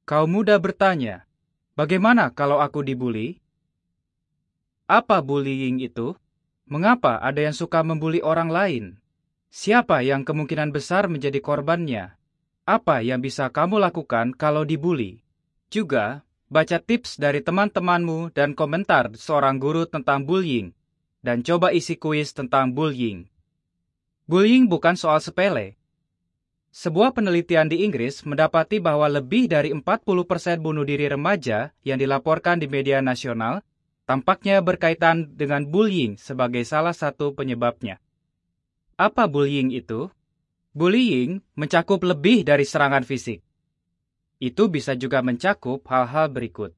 Kaum muda bertanya, bagaimana kalau aku dibuli? Apa bullying itu? Mengapa ada yang suka membuli orang lain? Siapa yang kemungkinan besar menjadi korbannya? Apa yang bisa kamu lakukan kalau dibuli? Juga, baca tips dari teman-temanmu dan komentar seorang guru tentang bullying. Dan coba isi kuis tentang bullying. Bullying bukan soal sepele. Sebuah penelitian di Inggris mendapati bahwa lebih dari 40% bunuh diri remaja yang dilaporkan di media nasional tampaknya berkaitan dengan bullying sebagai salah satu penyebabnya. Apa bullying itu? Bullying mencakup lebih dari serangan fisik. Itu bisa juga mencakup hal-hal berikut.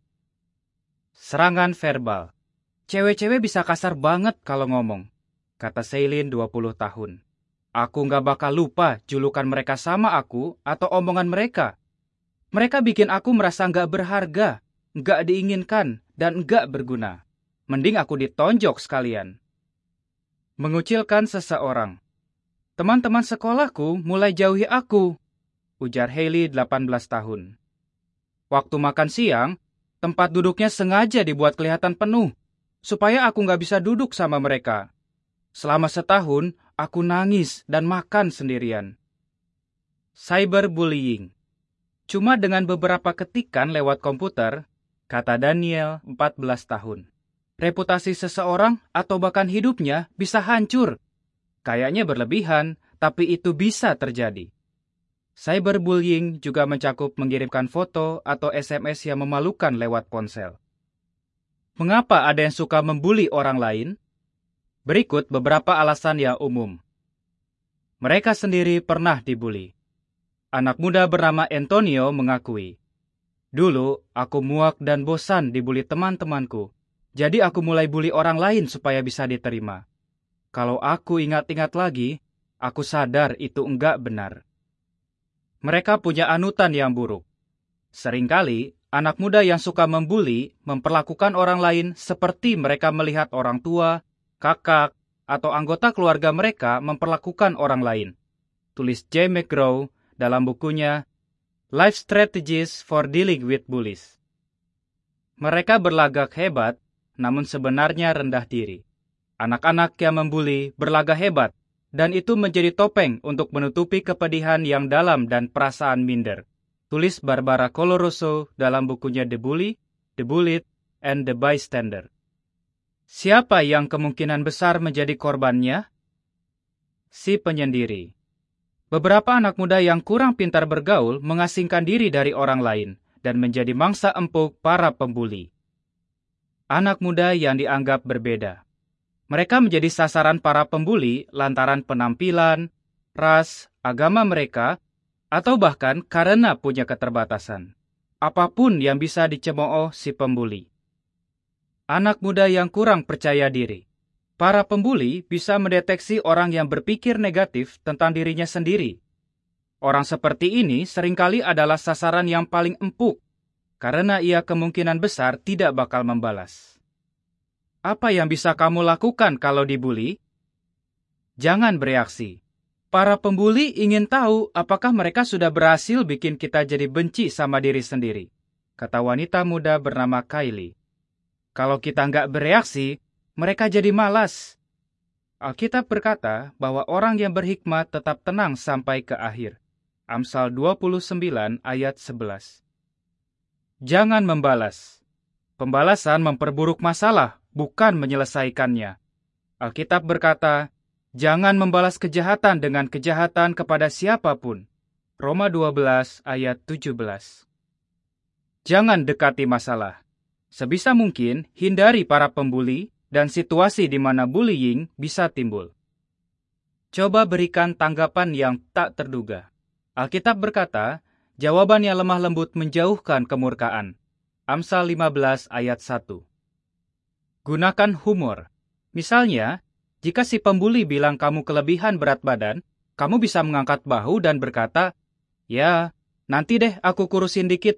Serangan verbal. Cewek-cewek bisa kasar banget kalau ngomong, kata Celine 20 tahun. Aku nggak bakal lupa julukan mereka sama aku atau omongan mereka. Mereka bikin aku merasa nggak berharga, nggak diinginkan, dan nggak berguna. Mending aku ditonjok sekalian. Mengucilkan seseorang. Teman-teman sekolahku mulai jauhi aku, ujar Hailey 18 tahun. Waktu makan siang, tempat duduknya sengaja dibuat kelihatan penuh, supaya aku nggak bisa duduk sama mereka. Selama setahun, aku nangis dan makan sendirian. Cyberbullying. Cuma dengan beberapa ketikan lewat komputer, kata Daniel, 14 tahun. Reputasi seseorang atau bahkan hidupnya bisa hancur. Kayaknya berlebihan, tapi itu bisa terjadi. Cyberbullying juga mencakup mengirimkan foto atau SMS yang memalukan lewat ponsel. Mengapa ada yang suka membuli orang lain? Berikut beberapa alasan yang umum. Mereka sendiri pernah dibuli. Anak muda bernama Antonio mengakui, dulu aku muak dan bosan dibuli teman-temanku, jadi aku mulai bully orang lain supaya bisa diterima. Kalau aku ingat-ingat lagi, aku sadar itu enggak benar. Mereka punya anutan yang buruk. Seringkali, anak muda yang suka membuli memperlakukan orang lain seperti mereka melihat orang tua, kakak, atau anggota keluarga mereka memperlakukan orang lain. Tulis J. McGraw dalam bukunya Life Strategies for Dealing with Bullies. Mereka berlagak hebat, namun sebenarnya rendah diri. Anak-anak yang membuli berlagak hebat, dan itu menjadi topeng untuk menutupi kepedihan yang dalam dan perasaan minder. Tulis Barbara Coloroso dalam bukunya The Bully, The Bullied, and The Bystander. Siapa yang kemungkinan besar menjadi korbannya? Si penyendiri. Beberapa anak muda yang kurang pintar bergaul mengasingkan diri dari orang lain dan menjadi mangsa empuk para pembuli. Anak muda yang dianggap berbeda. Mereka menjadi sasaran para pembuli lantaran penampilan, ras, agama mereka, atau bahkan karena punya keterbatasan. Apapun yang bisa dicemooh si pembuli. Anak muda yang kurang percaya diri. Para pembuli bisa mendeteksi orang yang berpikir negatif tentang dirinya sendiri. Orang seperti ini seringkali adalah sasaran yang paling empuk, karena ia kemungkinan besar tidak bakal membalas. Apa yang bisa kamu lakukan kalau dibuli? Jangan bereaksi. Para pembuli ingin tahu apakah mereka sudah berhasil bikin kita jadi benci sama diri sendiri, kata wanita muda bernama Kylie. Kalau kita nggak bereaksi, mereka jadi malas. Alkitab berkata bahwa orang yang berhikmat tetap tenang sampai ke akhir. Amsal 29 ayat 11. Jangan membalas. Pembalasan memperburuk masalah, bukan menyelesaikannya. Alkitab berkata, jangan membalas kejahatan dengan kejahatan kepada siapapun. Roma 12 ayat 17. Jangan dekati masalah. Sebisa mungkin, hindari para pembuli dan situasi di mana bullying bisa timbul. Coba berikan tanggapan yang tak terduga. Alkitab berkata, jawaban yang lemah lembut menjauhkan kemurkaan. Amsal 15 ayat 1. Gunakan humor. Misalnya, jika si pembuli bilang kamu kelebihan berat badan, kamu bisa mengangkat bahu dan berkata, ya, nanti deh aku kurusin dikit.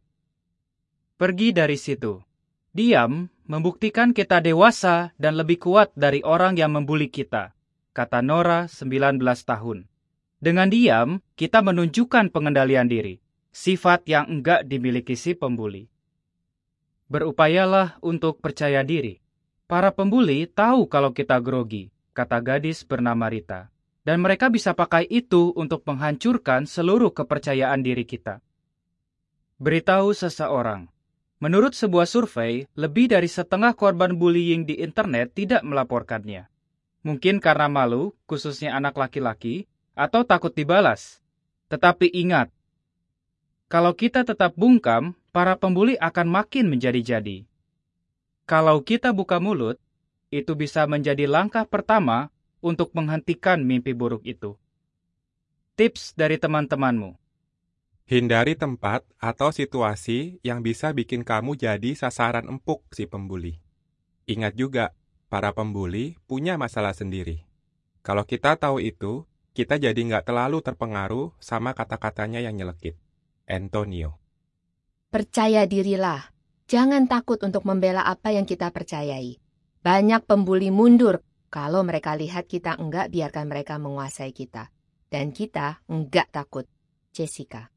Pergi dari situ. Diam membuktikan kita dewasa dan lebih kuat dari orang yang membuli kita, kata Nora 19 tahun. Dengan diam, kita menunjukkan pengendalian diri. sifat yang enggak dimiliki si pembuli. Berupayalah untuk percaya diri. Para pembuli tahu kalau kita grogi, kata gadis bernama Rita. Dan mereka bisa pakai itu untuk menghancurkan seluruh kepercayaan diri kita. Beritahu seseorang. Menurut sebuah survei, lebih dari setengah korban bullying di internet tidak melaporkannya. Mungkin karena malu, khususnya anak laki-laki, atau takut dibalas. Tetapi ingat, kalau kita tetap bungkam, para pembuli akan makin menjadi-jadi. Kalau kita buka mulut, itu bisa menjadi langkah pertama untuk menghentikan mimpi buruk itu. Tips dari teman-temanmu. Hindari tempat atau situasi yang bisa bikin kamu jadi sasaran empuk si pembuli. Ingat juga, para pembuli punya masalah sendiri. Kalau kita tahu itu, kita jadi nggak terlalu terpengaruh sama kata-katanya yang nyelekit. Antonio. Percaya dirilah. Jangan takut untuk membela apa yang kita percayai. Banyak pembuli mundur kalau mereka lihat kita enggak biarkan mereka menguasai kita. Dan kita enggak takut. Jessica.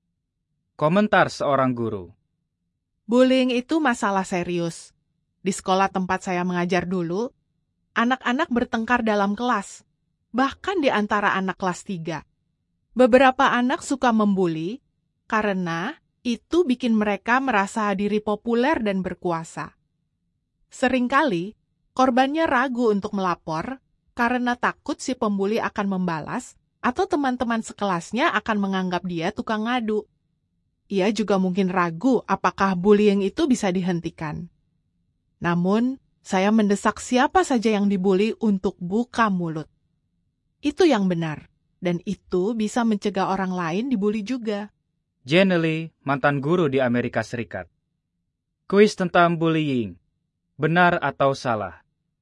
Komentar seorang guru. Bullying itu masalah serius. Di sekolah tempat saya mengajar dulu, anak-anak bertengkar dalam kelas, bahkan di antara anak kelas 3. Beberapa anak suka membuli karena itu bikin mereka merasa diri populer dan berkuasa. Seringkali, korbannya ragu untuk melapor karena takut si pembuli akan membalas atau teman-teman sekelasnya akan menganggap dia tukang ngadu. Ia juga mungkin ragu apakah bullying itu bisa dihentikan. Namun, saya mendesak siapa saja yang dibuli untuk buka mulut. Itu yang benar, dan itu bisa mencegah orang lain dibuli juga. Jenny Lee, mantan guru di Amerika Serikat. Kuis tentang bullying. Benar atau salah?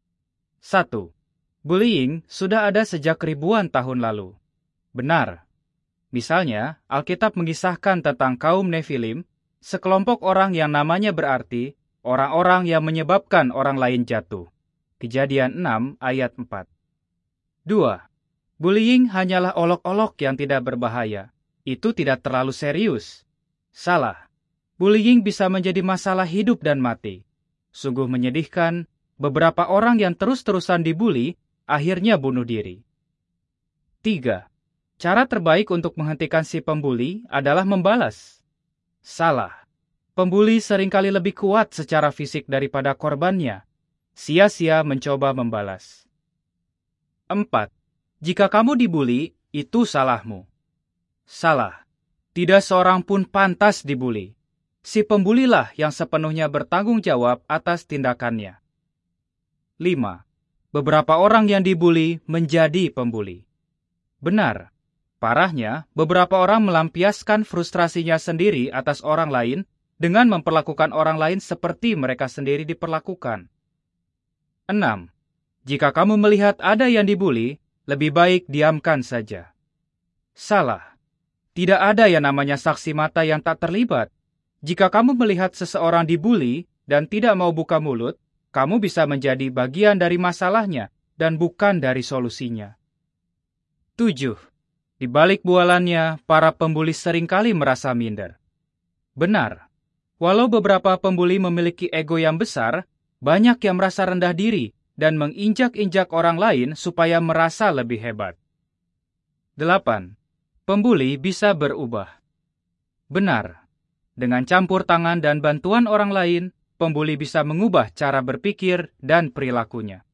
1. Bullying sudah ada sejak ribuan tahun lalu. Benar. Misalnya, Alkitab mengisahkan tentang kaum Nephilim, sekelompok orang yang namanya berarti orang-orang yang menyebabkan orang lain jatuh. Kejadian 6 ayat 4. 2. Bullying hanyalah olok-olok yang tidak berbahaya. Itu tidak terlalu serius. Salah. Bullying bisa menjadi masalah hidup dan mati. Sungguh menyedihkan, beberapa orang yang terus-terusan dibully akhirnya bunuh diri. 3. Cara terbaik untuk menghentikan si pembuli adalah membalas. Salah. Pembuli seringkali lebih kuat secara fisik daripada korbannya. Sia-sia mencoba membalas. 4. Jika kamu dibully, itu salahmu. Salah. Tidak seorang pun pantas dibuli. Si pembulilah yang sepenuhnya bertanggung jawab atas tindakannya. 5. Beberapa orang yang dibuli menjadi pembuli. Benar. Parahnya, beberapa orang melampiaskan frustrasinya sendiri atas orang lain dengan memperlakukan orang lain seperti mereka sendiri diperlakukan. 6. Jika kamu melihat ada yang dibuli, lebih baik diamkan saja. Salah. Tidak ada yang namanya saksi mata yang tak terlibat. Jika kamu melihat seseorang dibuli dan tidak mau buka mulut, kamu bisa menjadi bagian dari masalahnya dan bukan dari solusinya. 7. Di balik bualannya, para pembuli seringkali merasa minder. Benar. Walau beberapa pembuli memiliki ego yang besar, banyak yang merasa rendah diri dan menginjak-injak orang lain supaya merasa lebih hebat. 8. Pembuli bisa berubah. Benar. Dengan campur tangan dan bantuan orang lain, pembuli bisa mengubah cara berpikir dan perilakunya.